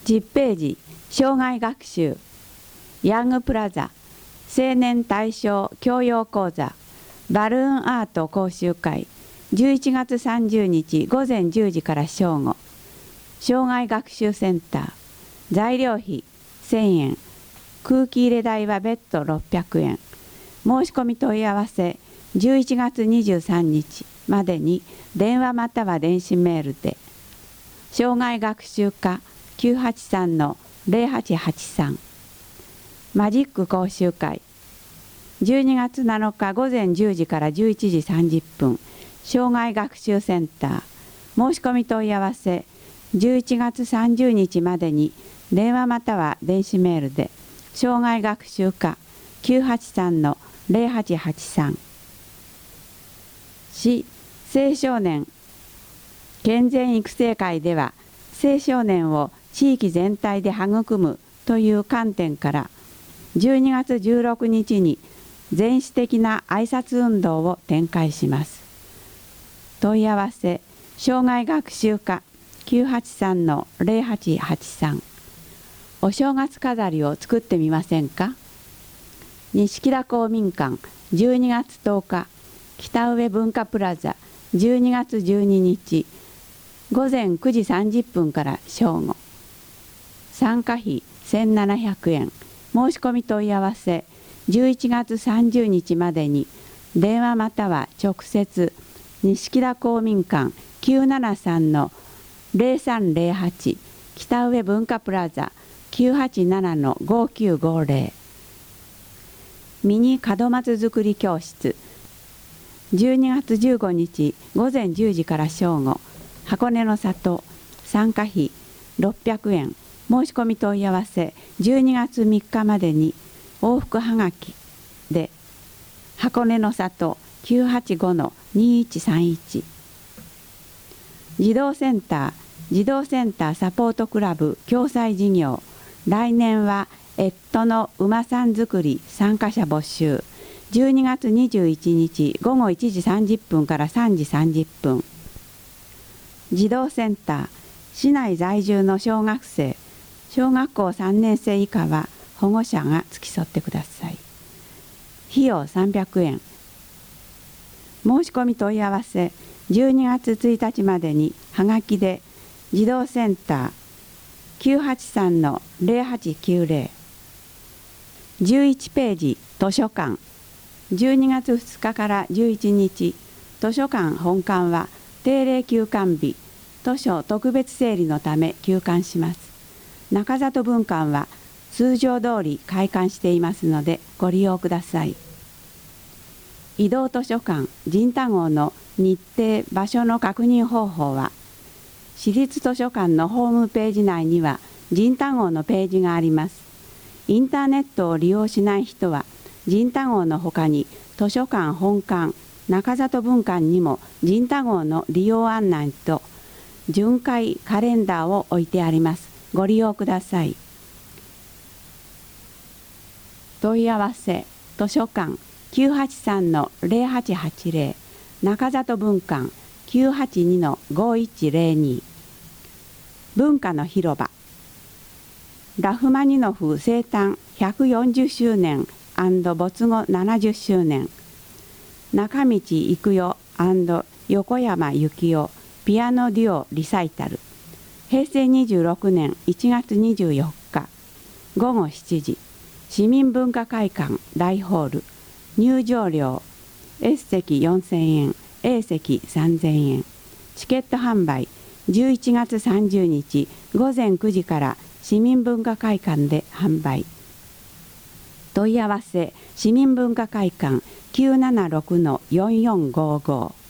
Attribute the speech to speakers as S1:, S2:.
S1: 10ページ、生涯学習、ヤングプラザ、青年対象教養講座、バルーンアート講習会、11月30日午前10時から正午、生涯学習センター、材料費1000円、空気入れ代は別途600円、申し込み問い合わせ11月23日までに電話または電子メールで、生涯学習課 983-0883 マジック講習会、12月7日午前10時から11時30分、生涯学習センター、申し込み問い合わせ11月30日までに電話または電子メールで、生涯学習課 983-0883 市青少年健全育成会では、青少年を地域全体で育むという観点から12月16日に全市的な挨拶運動を展開します。問い合わせ生涯学習課 983-0883 お正月飾りを作ってみませんか。西木田公民館12月10日北上文化プラザ12月12日午前9時30分から正午、参加費1700円、申し込み問い合わせ11月30日までに電話または直接西木田公民館 973-0308 北上文化プラザ 987-5950 ミニ門松作り教室12月15日午前10時から正午、箱根の里、参加費600円、申し込み問い合わせ12月3日までに往復はがきで、箱根の里 985-2131 児童センターサポートクラブ共催事業、来年はの馬さん作り参加者募集、12月21日午後1時30分から3時30分、児童センター市内在住の小学生、小学校3年生以下は保護者が付き添ってください。費用300円。申し込み問い合わせ12月1日までにはがきで、児童センター 983-0890 11ページ図書館、12月2日から11日、図書館本館は定例休館日、図書特別整理のため休館します。中里分館は通常通り開館していますのでご利用ください。移動図書館仁太号の日程・場所の確認方法は、市立図書館のホームページ内には仁太号のページがあります。インターネットを利用しない人は、仁太号のほかに図書館本館、中里分館にも仁太号の利用案内と巡回カレンダーを置いてあります。ご利用ください。問い合わせ図書館 983-0880 中里分館 982-5102 文化の広場、ラフマニノフ生誕140周年&没後70周年、中道育代&横山幸代ピアノデュオリサイタル、平成26年1月24日午後7時、市民文化会館大ホール、入場料 S 席4000円、A 席3000円、チケット販売11月30日午前9時から市民文化会館で販売。問い合わせ市民文化会館 976-4455